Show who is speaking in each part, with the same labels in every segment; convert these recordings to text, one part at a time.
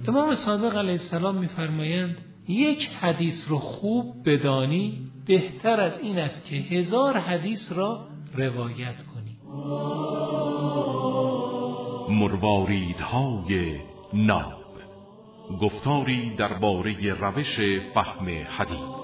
Speaker 1: امام صادق علیه السلام می‌فرمایند یک حدیث رو خوب بدانی بهتر از این است که 1000 حدیث را روایت کنی.
Speaker 2: مرواریدهای ناب، گفتاری درباره روش فهم حدیث.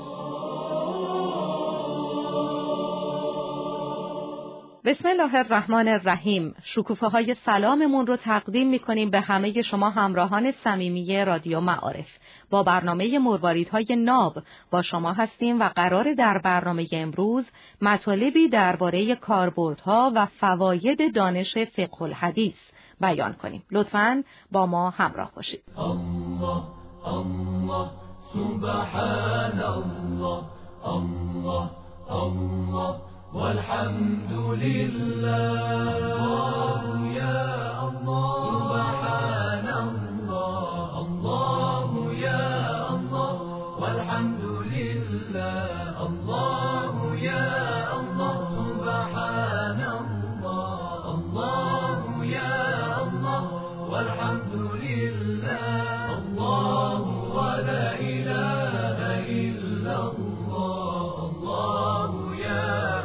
Speaker 3: بسم الله الرحمن الرحیم. شکوفه های سلاممون رو تقدیم میکنیم به همه شما همراهان صمیمی رادیو معارف. با برنامه مرواریدهای ناب با شما هستیم و قرار در برنامه امروز مطالبی درباره کاربردها و فواید دانش فقه الحدیث بیان کنیم. لطفاً با ما همراه باشید.
Speaker 4: الله الله سبحان الله الله الله والحمد لله يا الله سبحان الله الله يا الله والحمد لله الله يا الله سبحان الله الله يا الله والحمد لله الله ولا إله إلا الله الله يا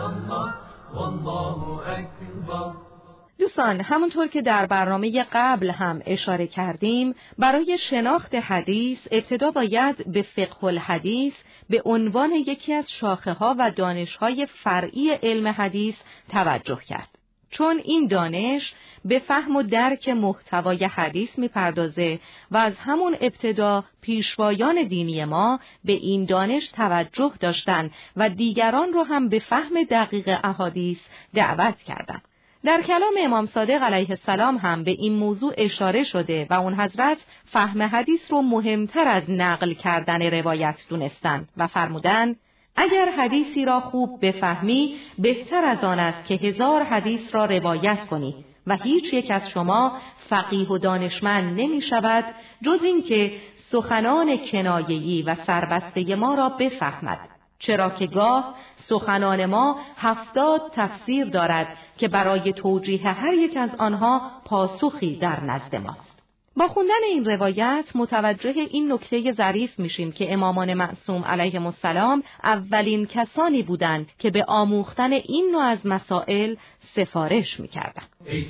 Speaker 4: والله اکبر.
Speaker 3: دوستان، همونطور که در برنامه قبل هم اشاره کردیم، برای شناخت حدیث ابتدا باید به فقه الحدیث به عنوان یکی از شاخه‌ها و دانش‌های فرعی علم حدیث توجه کرد. چون این دانش به فهم و درک محتوای حدیث می‌پردازه و از همون ابتدا پیشوایان دینی ما به این دانش توجه داشتند و دیگران رو هم به فهم دقیق احادیث دعوت کردند. در کلام امام صادق علیه السلام هم به این موضوع اشاره شده و اون حضرت فهم حدیث رو مهمتر از نقل کردن روایت دونستن و فرمودن اگر حدیثی را خوب بفهمی بهتر از آن است که 1000 حدیث را روایت کنی و هیچ یک از شما فقیه و دانشمند نمی شود جز این که سخنان کنایه‌ای و سربسته ما را بفهمد، چرا که گاه سخنان ما 70 تفسیر دارد که برای توجیه هر یک از آنها پاسخی در نزد ماست. با خوندن این روایت متوجه این نکته ظریف میشیم که امامان معصوم علیهم السلام اولین کسانی بودند که به آموختن این نوع از مسائل سفارش میکردند.
Speaker 4: ای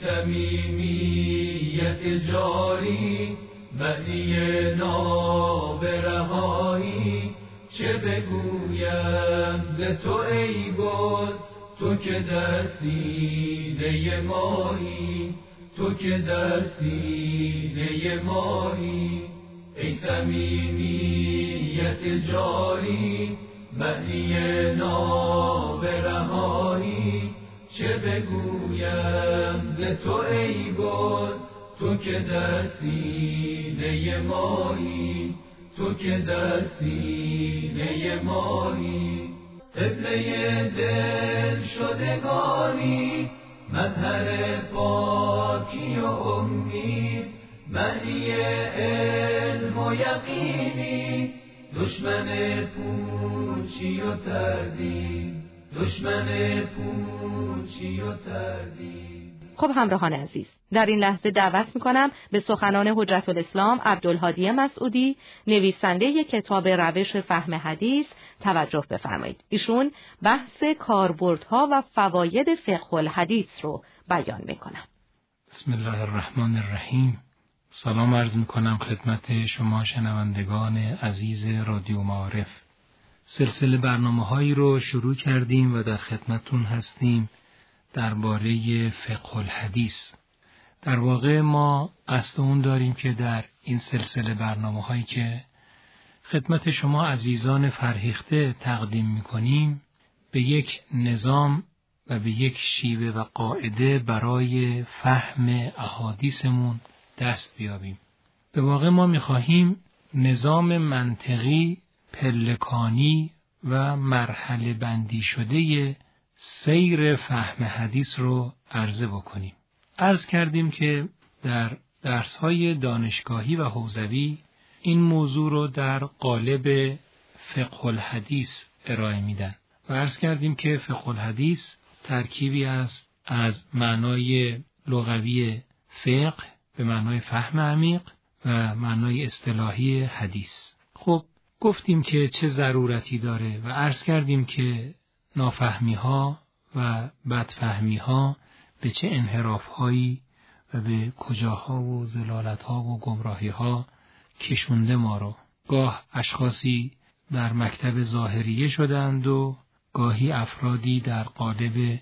Speaker 4: صمیمیت جاری معنی نابرهایی، چه بگویم ز تو ای گل، تو که در سینه مایی، تو که در سینه مایی. ای صمیمیت جاری معنی نابرهایی، چه بگویم ز تو ای گل، تو که در سینه مایی، تو که در سینه مایی. قبله دل شدگانی مظهر پاکی و امید، معنی علم و یقینی، دشمن پوچی و تردید، دشمن پوچی و تردید.
Speaker 3: خب همراهان عزیز، در این لحظه دعوت میکنم به سخنان حجت الاسلام عبدالهادی مسعودی، نویسنده کتاب روش فهم حدیث توجه بفرمایید. ایشون بحث کاربردها و فواید فقه الحدیث رو بیان میکنم.
Speaker 1: بسم الله الرحمن الرحیم. سلام عرض میکنم خدمت شما شنوندگان عزیز رادیو معارف. سلسله برنامه‌هایی رو شروع کردیم و در خدمتتون هستیم درباره فقه الحدیث. در واقع ما قصد اون داریم که در این سلسله برنامه‌هایی که خدمت شما عزیزان فرهیخته تقدیم می‌کنیم به یک نظام و به یک شیوه و قاعده برای فهم احادیثمون دست بیابیم. به واقع ما می‌خواهیم نظام منطقی، پلکانی و مرحله بندی شده سیر فهم حدیث رو عرضه بکنیم. عرض کردیم که در درس‌های دانشگاهی و حوزوی این موضوع رو در قالب فقه الحدیث ارائه میدن و عرض کردیم که فقه الحدیث ترکیبی است از معنای لغوی فقه به معنای فهم عمیق و معنای اصطلاحی حدیث. خب گفتیم که چه ضرورتی داره و عرض کردیم که نافهمی ها و بدفهمی ها به چه انحراف هایی و به کجاها و ضلالت ها و گمراهی ها کشونده ما رو. گاه اشخاصی در مکتب ظاهریه شدند و گاهی افرادی در قالب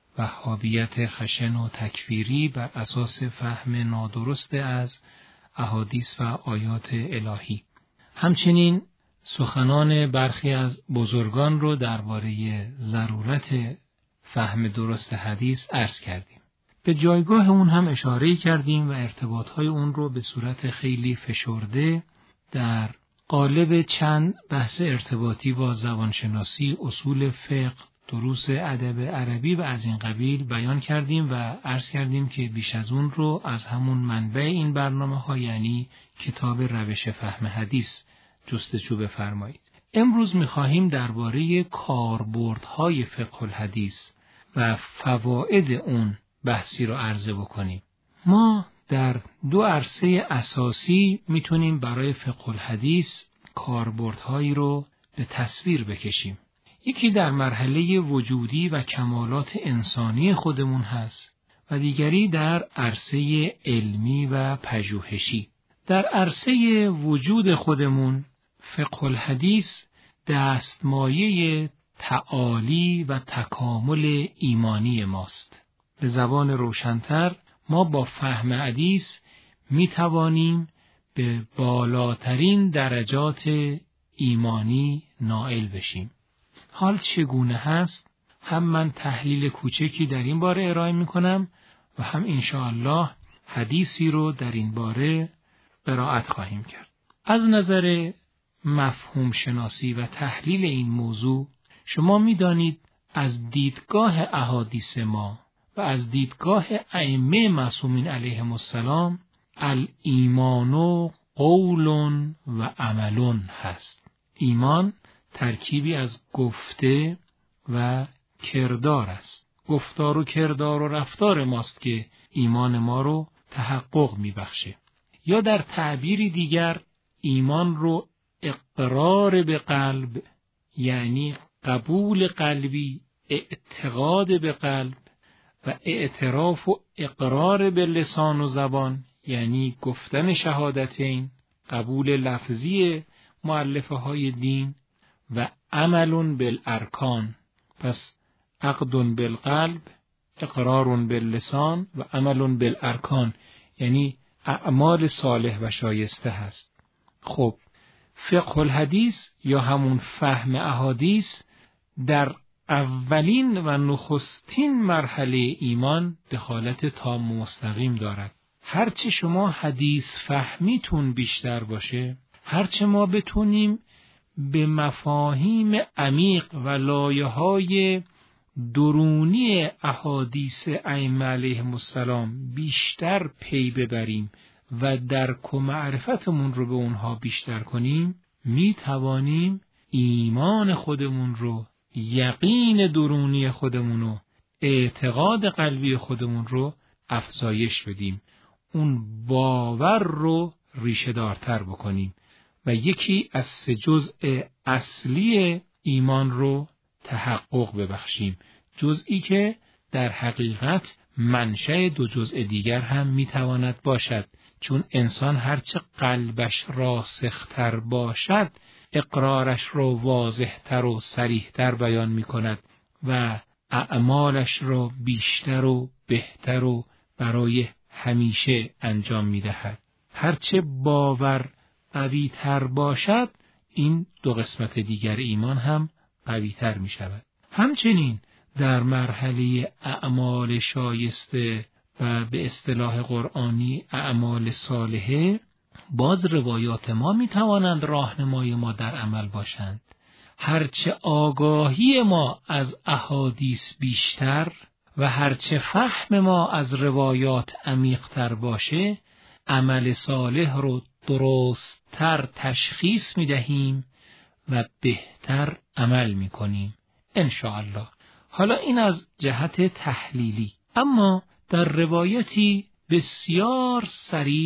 Speaker 1: وهابیت خشن و تکفیری بر اساس فهم نادرست از احادیث و آیات الهی. همچنین سخنان برخی از بزرگان رو درباره ضرورت فهم درست حدیث عرض کردیم. به جایگاه اون هم اشاره کردیم و ارتباطهای اون رو به صورت خیلی فشرده در قالب چند بحث ارتباطی با زبانشناسی، اصول فقه، دروس ادب عربی و از این قبیل بیان کردیم و عرض کردیم که بیش از اون رو از همون منبع این برنامه ها یعنی کتاب روش فهم حدیث جستجو بفرمایید. امروز می‌خواهیم درباره کاربردهای فقه الحدیث و فواید اون بحثی رو عرضه بکنیم. ما در دو عرصه اساسی میتونیم برای فقه الحدیث کاربردهایی رو به تصویر بکشیم. یکی در مرحله وجودی و کمالات انسانی خودمون هست و دیگری در عرصه علمی و پژوهشی. در عرصه وجود خودمون فقه الحدیث دستمایه تعالی و تکامل ایمانی ماست. به زبان روشن‌تر ما با فهم حدیث می توانیم به بالاترین درجات ایمانی نائل بشیم. حال چگونه هست؟ هم من تحلیل کوچکی در این باره ارائه می کنم و هم انشاءالله حدیثی رو در این باره قرائت خواهیم کرد. از نظر مفهوم شناسی و تحلیل این موضوع شما می دانید از دیدگاه احادیث ما و از دیدگاه ائمه معصومین علیهم السلام الایمان قول و عمل هست. ایمان ترکیبی از گفته و کردار است. گفتار و کردار و رفتار ماست که ایمان ما رو تحقق میبخشه. یا در تعبیری دیگر ایمان رو اقرار به قلب یعنی قبول قلبی، اعتقاد به قلب و اعتراف و اقرار به لسان و زبان یعنی گفتن شهادتین، قبول لفظی مؤلفه های دین و عمل بالارکان. پس عقد بالقلب، اقرار باللسان و عمل بالارکان یعنی اعمال صالح و شایسته هست. خب فقه الحدیث یا همون فهم احادیث در اولین و نخستین مرحله ایمان دخالت تام و مستقیم دارد. هرچه شما حدیث فهمیتون بیشتر باشه، هرچه ما بتونیم به مفاهیم عمیق و لایه‌های درونی احادیث ائمه علیهم السلام بیشتر پی ببریم و درک و معرفتمون رو به اونها بیشتر کنیم، می توانیم ایمان خودمون رو، یقین درونی خودمون رو، اعتقاد قلبی خودمون رو افزایش بدیم، اون باور رو ریشه دارتر بکنیم و یکی از 3 جزء اصلی ایمان رو تحقق ببخشیم، جزئی که در حقیقت منشأ 2 جزء دیگر هم میتواند باشد، چون انسان هرچه قلبش راسختر باشد اقرارش رو واضحتر و صریحتر بیان میکند و اعمالش رو بیشتر و بهتر و برای همیشه انجام میدهد. هرچه باور قوی تر باشد این 2 قسمت دیگر ایمان هم قوی تر می شود. همچنین در مرحله اعمال شایسته و به اصطلاح قرآنی اعمال صالحه باز روایات ما می توانند راهنمای ما در عمل باشند. هرچه آگاهی ما از احادیث بیشتر و هرچه فهم ما از روایات عمیق‌تر باشه عمل صالح رو درست‌تر تشخیص می دهیم و بهتر عمل می کنیم انشاءالله. حالا این از جهت تحلیلی، اما در روایتی بسیار صریح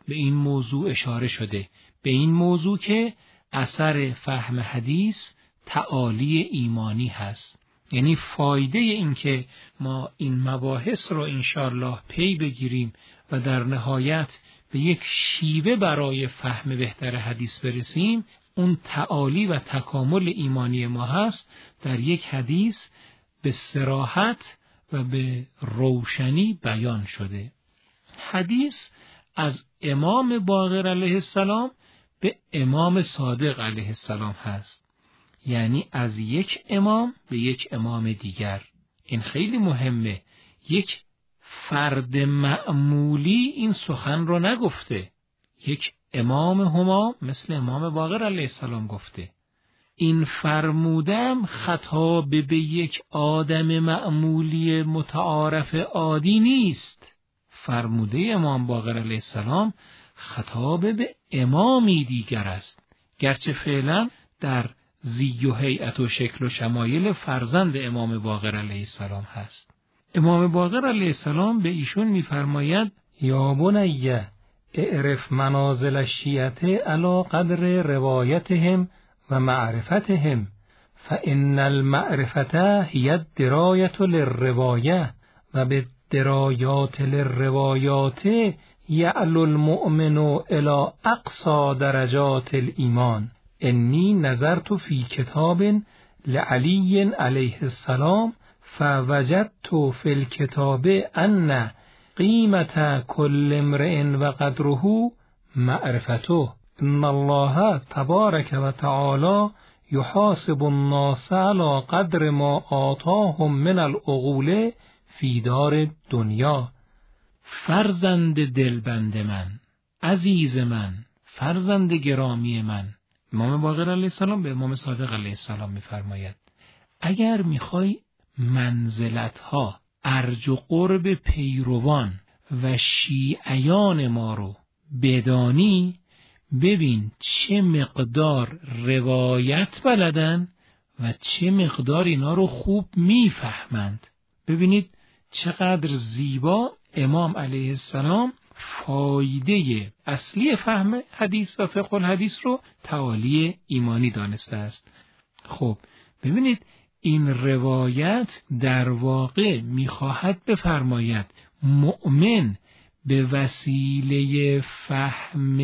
Speaker 1: به این موضوع اشاره شده، به این موضوع که اثر فهم حدیث تعالی ایمانی هست. یعنی فایده این که ما این مباحث رو انشاءالله پی بگیریم و در نهایت به یک شیوه برای فهم بهتر حدیث برسیم، اون تعالی و تکامل ایمانی ما هست در یک حدیث به صراحت و به روشنی بیان شده. حدیث از امام باقر علیه السلام به امام صادق علیه السلام هست، یعنی از یک امام به یک امام دیگر. این خیلی مهمه. یک فرد معمولی این سخن رو نگفته، یک امام همام مثل امام باقر علیه السلام گفته. این فرمودم خطاب به یک آدم معمولی متعارف عادی نیست. فرموده امام باقر علیه السلام خطاب به امامی دیگر است، گرچه فعلا در زی و هیئت و شکل و شمایل فرزند امام باقر علیه السلام هست. امام باقر علیه السلام به ایشون می‌فرماید یا بنی اعرف منازل الشیعة علی قدر روایتهم و معرفتهم فإن المعرفة هي الدراية للرواية و بالدرايات للروايات يعلو المؤمن إلى أقصى درجات الإيمان. إني نظرت في كتاب لعلي عليه السلام فوجدت في الكتاب أن قيمة كل امرئ وقدره معرفته. إن الله تبارك وتعالى يحاسب الناس على قدر ما آتاهم من العقول في دار الدنيا. فرزند دلبند من، عزیز من، فرزند گرامی من، امام باقر علیه السلام به امام صادق علیه السلام می‌فرماید اگر می‌خوای منزلت‌ها، ارج و قرب پیروان و شیعیان ما رو بدانی، ببین چه مقدار روایت بلدن و چه مقدار اینا رو خوب میفهمند. ببینید چقدر زیبا امام علیه السلام فایده اصلی فهم حدیث و فقه الحدیث رو تعالی ایمانی دانسته است. خب ببینید این روایت در واقع میخواهد بفرماید مؤمن به وسیله فهم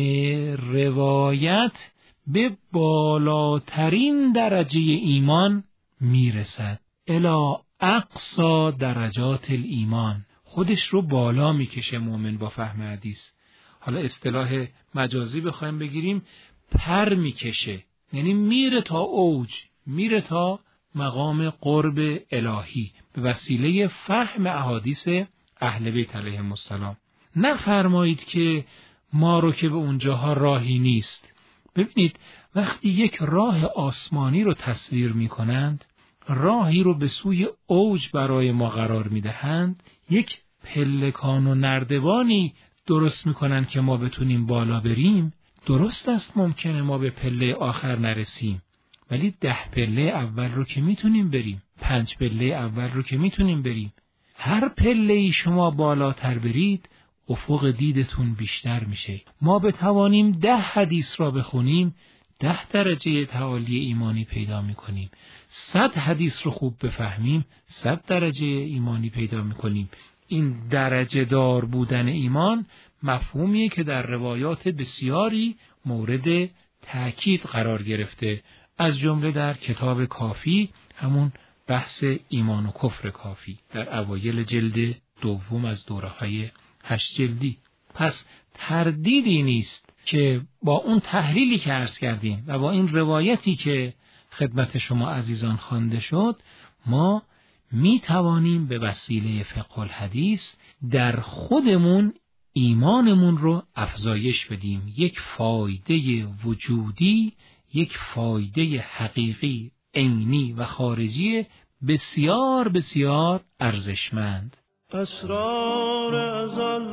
Speaker 1: روایت به بالاترین درجه ایمان میرسد. الی اقصا درجات الایمان، خودش رو بالا میکشه مؤمن با فهم حدیث. حالا اصطلاح مجازی بخوایم بگیریم پر میکشه، یعنی میره تا اوج، میره تا مقام قرب الهی به وسیله فهم احادیث اهل بیت علیهم السلام. نفرمایید که ما رو که به اونجاها راهی نیست. ببینید وقتی یک راه آسمانی رو تصویر میکنند، راهی رو به سوی اوج برای ما قرار میدهند، یک پلکان و نردبانی درست میکنن که ما بتونیم بالا بریم. درست است ممکنه ما به پله آخر نرسیم، ولی 10 پله اول رو که میتونیم بریم، 5 پله اول رو که میتونیم بریم. هر پله شما بالاتر برید افق دیدتون بیشتر میشه. ما بتوانیم 10 حدیث را بخونیم 10 درجه تعالی ایمانی پیدا میکنیم. 100 حدیث رو خوب بفهمیم 100 درجه ایمانی پیدا میکنیم. این درجه دار بودن ایمان مفهومیه که در روایات بسیاری مورد تأکید قرار گرفته، از جمله در کتاب کافی، همون بحث ایمان و کفر کافی در اوایل جلد دوم از دوره‌های 8 جلدی. پس تردیدی نیست که با اون تحلیلی که عرض کردیم و با این روایتی که خدمت شما عزیزان خوانده شد، ما می توانیم به وسیله فقه الحدیث در خودمون ایمانمون رو افزایش بدیم. یک فایده وجودی، یک فایده حقیقی، عینی و خارجی بسیار بسیار ارزشمند.
Speaker 5: اسرار ازل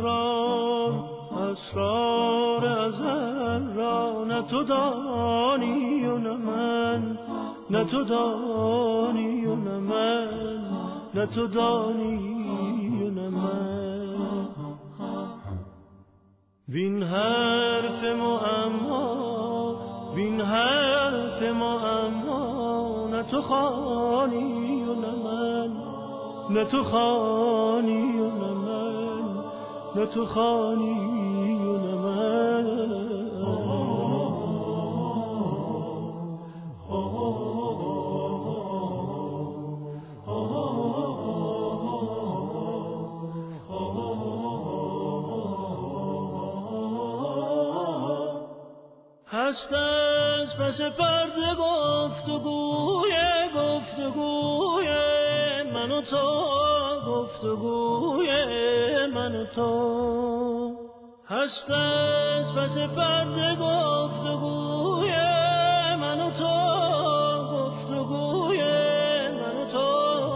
Speaker 5: را نه تو دانی و نه من، نه تو دانی و نه من، نه تو دانی و نه من. وین حرف معما، وین حرف معما، نه تو خوانی و نه من، نه تو خوانی و نه من، نه تو خوانی و نه من. هست از پس پرده گفتگوی من و تو، گفتگوی من و تو. هست از پس پرده گفتگوی من و تو، گفتگوی من و تو.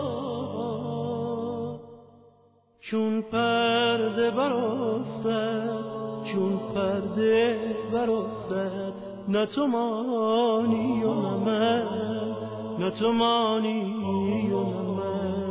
Speaker 5: چون پرده برافتد، چون پرده برافتد، نه تو مانی و نه من، نه تو مانی و نه من.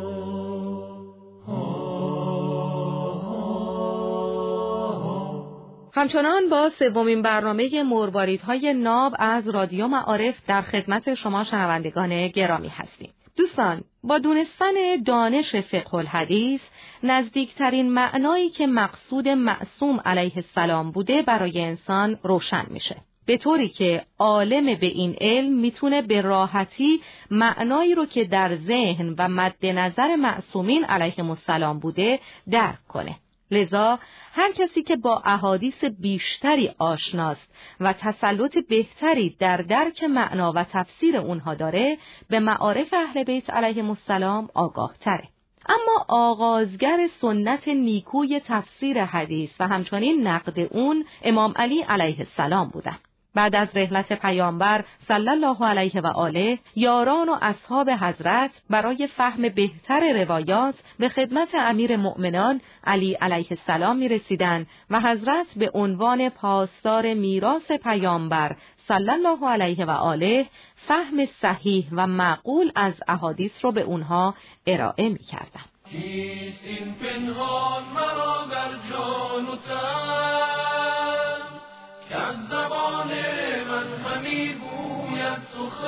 Speaker 3: همچنان با سومین برنامه مرواریدهای ناب از رادیو معارف در خدمت شما شنوندگان گرامی هستیم. دوستان، با دونستن دانش فقه الحدیث، نزدیکترین معنایی که مقصود معصوم علیه السلام بوده برای انسان روشن میشه، به طوری که عالم به این علم میتونه به راحتی معنایی رو که در ذهن و مد نظر معصومین علیهم السلام بوده درک کنه. لذا هر کسی که با احادیث بیشتری آشناست و تسلط بهتری در درک معنا و تفسیر اونها داره، به معارف اهل بیت علیهم السلام آگاه تره. اما آغازگر سنت نیکوی تفسیر حدیث و همچنین نقد اون امام علی علیه السلام بودن. بعد از رحلت پیامبر صلی الله علیه و آله، یاران و اصحاب حضرت برای فهم بهتر روایات به خدمت امیر مؤمنان علی علیه السلام می رسیدن و حضرت به عنوان پاسدار میراث پیامبر صلی الله علیه و آله فهم صحیح و معقول از احادیث رو به اونها ارائه می کردن.
Speaker 4: کیست این پنهان مرا در جان و تن، که از زبان من همی گوید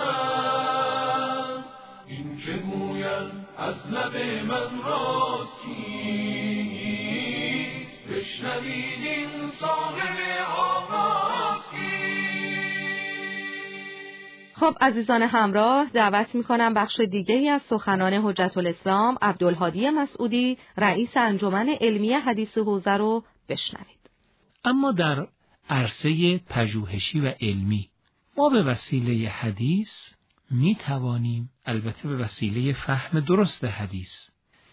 Speaker 4: سخن؟ این که گوید از لب من راز کیست؟ بشنوید این صاحب آواز کیست؟
Speaker 3: خب عزیزان همراه، دعوت میکنم بخش دیگری از سخنان حجت الاسلام عبدالهادی مسعودی، رئیس انجمن علمیه حدیث حوزه رو بشنوید.
Speaker 1: اما در عرصه پژوهشی و علمی ما به وسیله حدیث می توانیم، البته به وسیله فهم درست حدیث،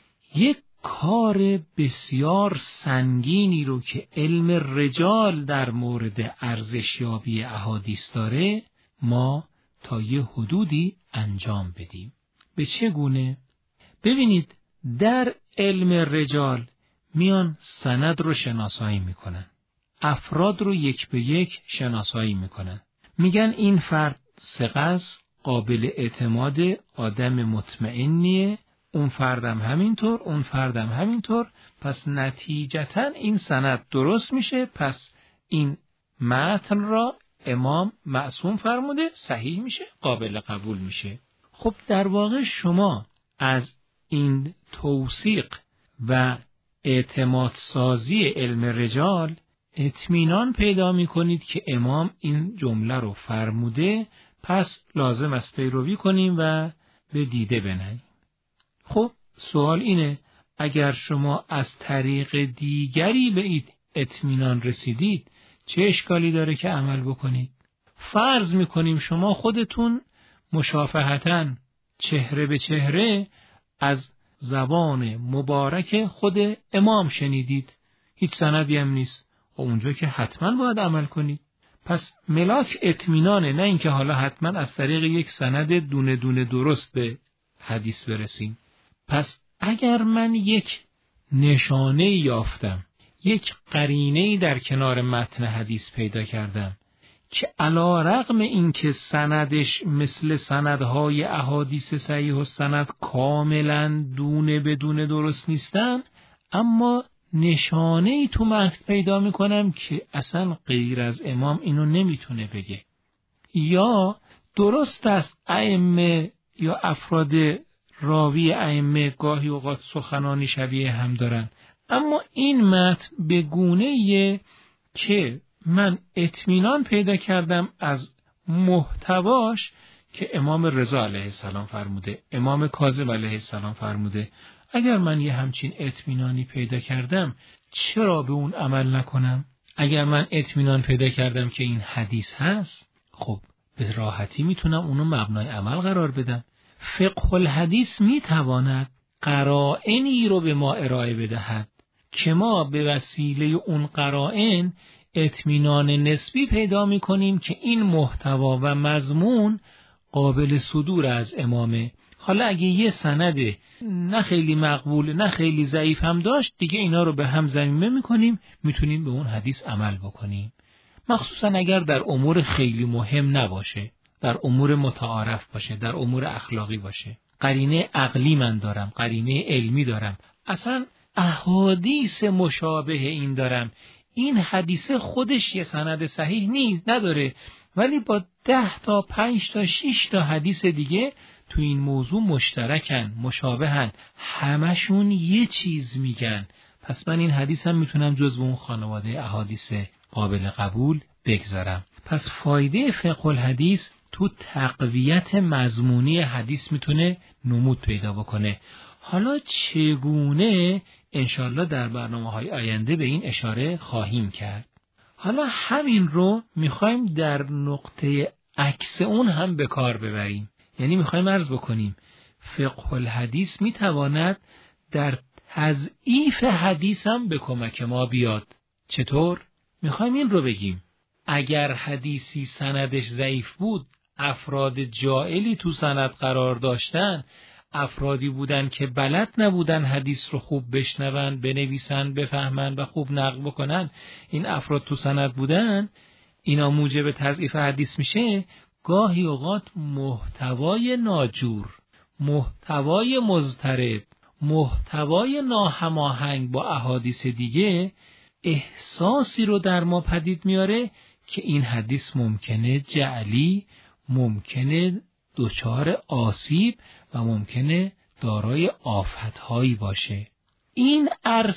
Speaker 1: یک کار بسیار سنگینی رو که علم رجال در مورد ارزشیابی احادیث داره ما تا یه حدودی انجام بدیم. به چه گونه؟ ببینید، در علم رجال میان سند رو شناسایی میکنن، افراد رو یک به یک شناسایی میکنن، میگن این فرد ثقه است، قابل اعتماد، آدم مطمئنیه، اون فردم همینطور، اون فردم همینطور، پس نتیجتا این سند درست میشه، پس این متن را امام معصوم فرموده، صحیح میشه، قابل قبول میشه. خب در واقع شما از این توثیق و اعتماد سازی علم رجال اطمینان پیدا میکنید که امام این جمله رو فرموده، پس لازم است پیروی کنیم و به دیده بنهیم. خب سوال اینه، اگر شما از طریق دیگری به این اطمینان رسیدید چه اشکالی داره که عمل بکنید؟ فرض میکنیم شما خودتون مشافهتاً چهره به چهره از زبان مبارک خود امام شنیدید، هیچ سندی هم نیست، و اونجا که حتما باید عمل کنید. پس ملاک اطمینانه، نه اینکه حالا حتما از طریق یک سند دونه دونه درست به حدیث برسیم. پس اگر من یک نشانه یافتم، یک قرینه‌ای در کنار متن حدیث پیدا کردم که علی رغم این که سندش مثل سندهای احادیث صحیح السند کاملا دونه بدون درست نیستن، اما نشانه‌ای تو متن پیدا میکنم که اصلا غیر از امام اینو نمیتونه بگه، یا درست است ائمه یا افراد راوی ائمه گاهی اوقات سخنانی شبیه هم دارن، اما این متن به گونه‌ایه که من اطمینان پیدا کردم از محتواش که امام رضا علیه السلام فرموده، امام کاظم علیه السلام فرموده. اگر من یه همچین اطمینانی پیدا کردم چرا به اون عمل نکنم؟ اگر من اطمینان پیدا کردم که این حدیث هست، خب به راحتی میتونم اونو مبنای عمل قرار بدم. فقه الحدیث میتواند قرائنی رو به ما ارائه بدهد که ما به وسیله اون قرائن اطمینان نسبی پیدا میکنیم که این محتوا و مضمون قابل صدور از امامه. حالا اگه یه سند نه خیلی مقبول نه خیلی ضعیف هم داشت، دیگه اینا رو به هم ضمیمه میکنیم، میتونیم به اون حدیث عمل بکنیم، مخصوصا اگر در امور خیلی مهم نباشه، در امور متعارف باشه، در امور اخلاقی باشه. قرینه عقلی من دارم، قرینه علمی دارم، اصلا احادیث مشابه این دارم، این حدیث خودش یه سند صحیح نداره، ولی با 10 تا 5 تا 6 تا حدیث دیگه تو این موضوع مشترکن، مشابهن، همشون یه چیز میگن، پس من این حدیث هم میتونم جزو اون خانواده احادیث قابل قبول بگذارم. پس فایده فقه الحدیث تو تقویت مضمونی حدیث میتونه نمود پیدا بکنه. حالا چگونه؟ انشالله در برنامه‌های آینده به این اشاره خواهیم کرد. حالا همین رو میخوایم در نقطه عکس اون هم به کار ببریم، یعنی میخوایم عرض بکنیم فقه الحدیث میتواند در تضعیف حدیث هم به کمک ما بیاد. چطور؟ میخوایم این رو بگیم اگر حدیثی سندش ضعیف بود، افراد جاهلی تو سند قرار داشتن، افرادی بودن که بلد نبودن حدیث رو خوب بشنون، بنویسن، بفهمن و خوب نقل بکنن، این افراد تو سند بودن، اینا موجب تضعیف حدیث میشه. گاهی اوقات محتوای ناجور، محتوای مضطرب، محتوای ناهماهنگ با احادیث دیگه احساسی رو در ما پدید میاره که این حدیث ممکنه جعلی، ممکنه دچار آسیب و ممکنه دارای آفت‌هایی باشه. این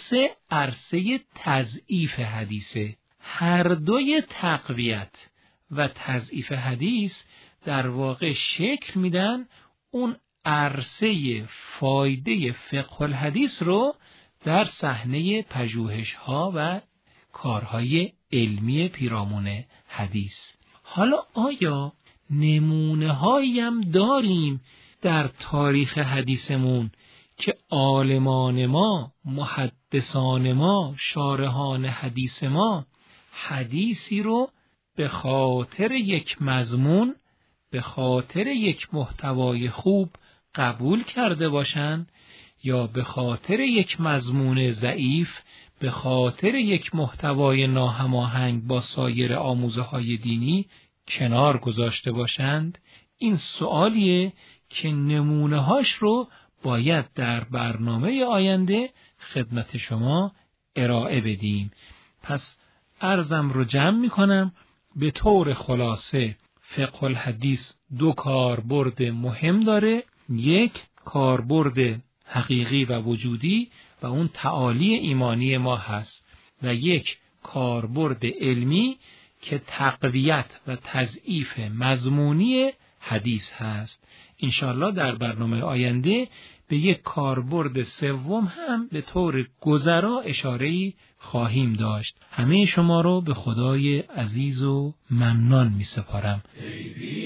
Speaker 1: عرصه تضعیف حدیثه. هر دوی تقویت و تضعیف حدیث در واقع شکل میدن اون عرصه فایده فقه الحدیث رو در صحنه پژوهش‌ها و کارهای علمی پیرامون حدیث. حالا آیا نمونه‌هایی هم داریم در تاریخ حدیثمون که عالمان ما، محدثان ما، شارحان حدیث ما حدیثی رو به خاطر یک مضمون، به خاطر یک محتوای خوب قبول کرده باشند، یا به خاطر یک مضمون ضعیف، به خاطر یک محتوای ناهماهنگ با سایر آموزه‌های دینی کنار گذاشته باشند؟ این سوالیه که نمونه‌هاش رو باید در برنامه آینده خدمت شما ارائه بدیم. پس عرضم رو جمع می‌کنم. به طور خلاصه فقه الحدیث 2 کاربرد مهم داره. یک، کاربرد حقیقی و وجودی و اون تعالی ایمانی ما هست، و یک کاربرد علمی که تقویت و تضعیف مضمونی حدیث هست. انشالله در برنامه آینده به یک کاربرد سوم هم به طور گذرا اشاره‌ای خواهیم داشت. همه شما رو به خدای عزیز و منان می سپارم.
Speaker 4: ای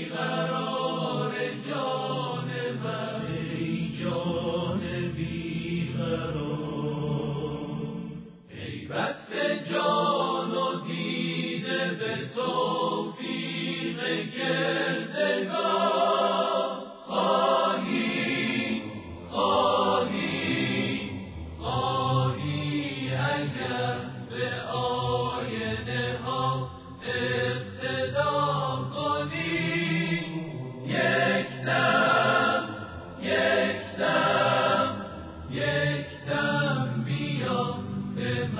Speaker 4: بیقرار جان من، ای جان بیقرار، ای بسته جان و دیده به توفیق کردگار، خواهی اگر به آینه ها اقتدا کنی، یک دم بیا به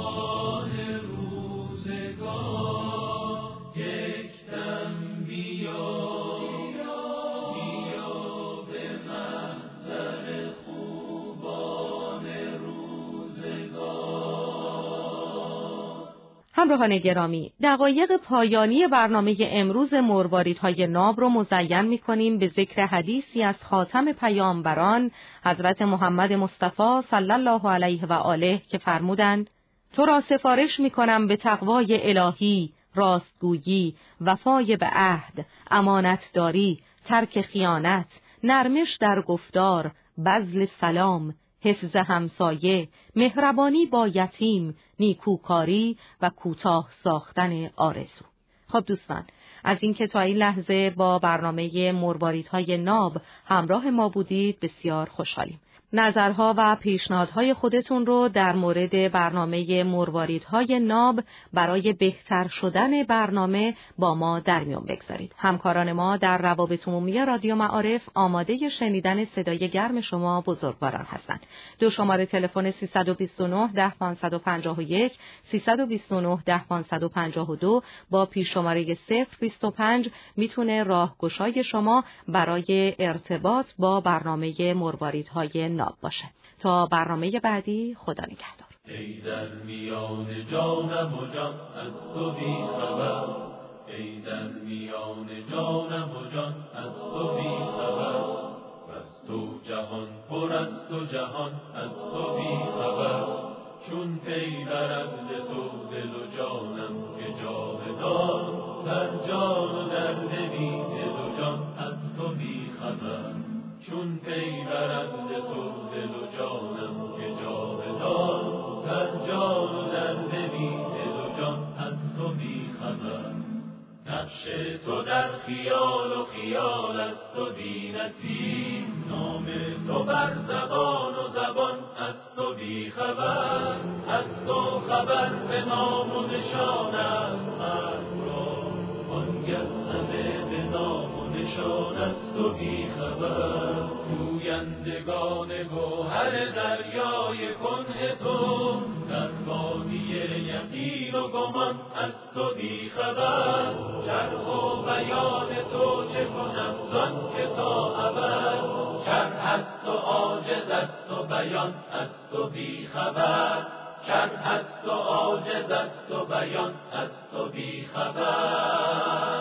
Speaker 3: همراهان گرامی، دقایق پایانی برنامه امروز مرواریدهای ناب رو مزین می‌کنیم به ذکر حدیثی از خاتم پیامبران حضرت محمد مصطفی صلی الله علیه و آله که فرمودند: تو را سفارش می‌کنم به تقوای الهی، راستگویی، وفای به عهد، امانتداری، ترک خیانت، نرمش در گفتار، بذل سلام، حفظ همسایه، مهربانی با یتیم، نیکوکاری و کوتاه ساختن آرزو. خب دوستان، از اینکه تا این لحظه با برنامه مرواریدهای ناب همراه ما بودید بسیار خوشحالیم. نظرها و پیشنهادهای خودتون رو در مورد برنامه مرواریدهای ناب برای بهتر شدن برنامه با ما در میون بگذارید. همکاران ما در روابط عمومی رادیو معارف آماده شنیدن صدای گرم شما بزرگواران هستند. دو شماره تلفن 329 10 551 329 10 552 با پیش شماره 025 میتونه راهگشای شما برای ارتباط با برنامه مرواریدهای ناب باشه. تا برنامه بعدی، خدا نگهدار.
Speaker 4: ای در میان جانم و جان از تو بی خبر، ای در میان جانم و جان از تو بی خبر، از تو جهان پر از تو جهان از تو بی خبر، چون پی برد تو دل و جانم که جاودان، در جان و در دل و جان از تو بی خبر، چون پی برد تو دل و جانم که جاودان، در جان و در دل و جان از تو بی خبر، نقش تو در خیال و خیال از تو بی نصیب، نام تو بر زبان و زبان از تو بی خبر، از تو خبر به نام و نشان است خلق را، آنگه همه به نام و نشان از تو بی خبر، جویندگان گوهر دریای کنه تو، در وادی یقین و گمان از تو بی خبر، شرح و بیان تو چه کنم زان که تا ابد، شرح است و عاجز است و بیان از تو بی خبر، شرح است و عاجز است و بیان از تو بی خبر.